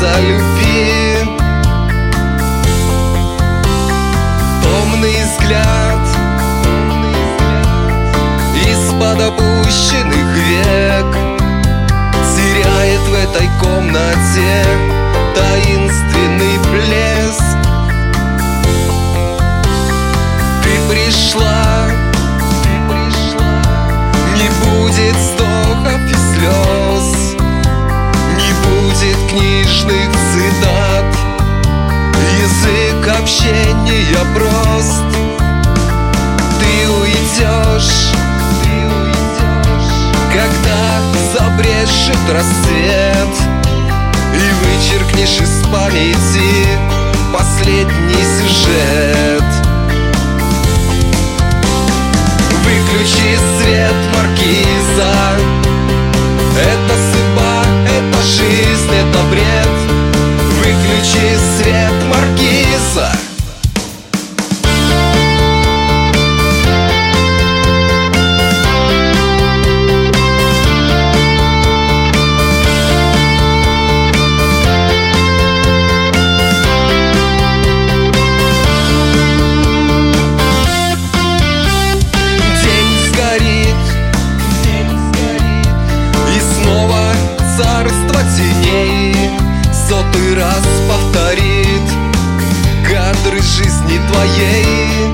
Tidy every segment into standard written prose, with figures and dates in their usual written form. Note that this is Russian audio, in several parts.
сердца любви. Томный взгляд из-под опущенных век теряет в этой комнате таинственный блеск. Ты пришла, не будет вздохов и слез, не будет книжных цитат, язык общения прост. Ты уйдешь, когда забрешет рассвет, и вычеркнешь из памяти последний сюжет. Выключи свет, маркиза, это судьба, это жизнь, это бред. Выключи свет, маркиза. Царство теней сотый раз повторит кадры жизни твоей.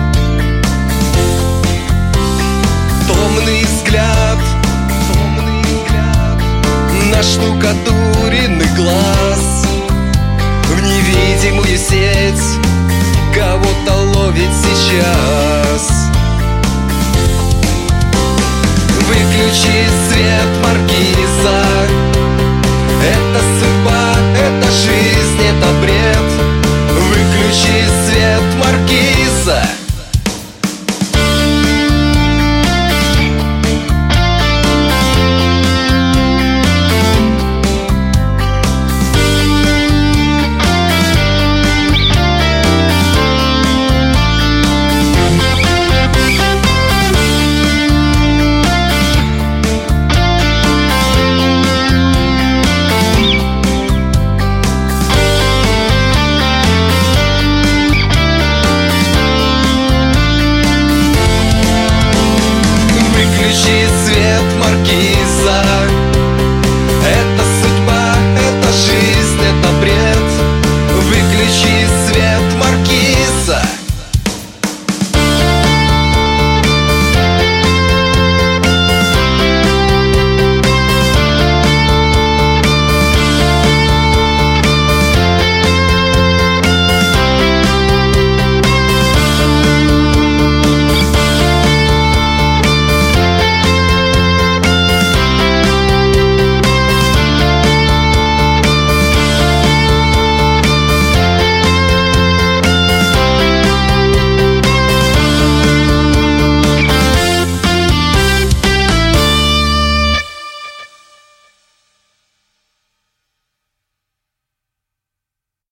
Томный взгляд на штукатуренный глаз, в невидимую сеть кого-то ловит сейчас. Выключи свет, маркиза,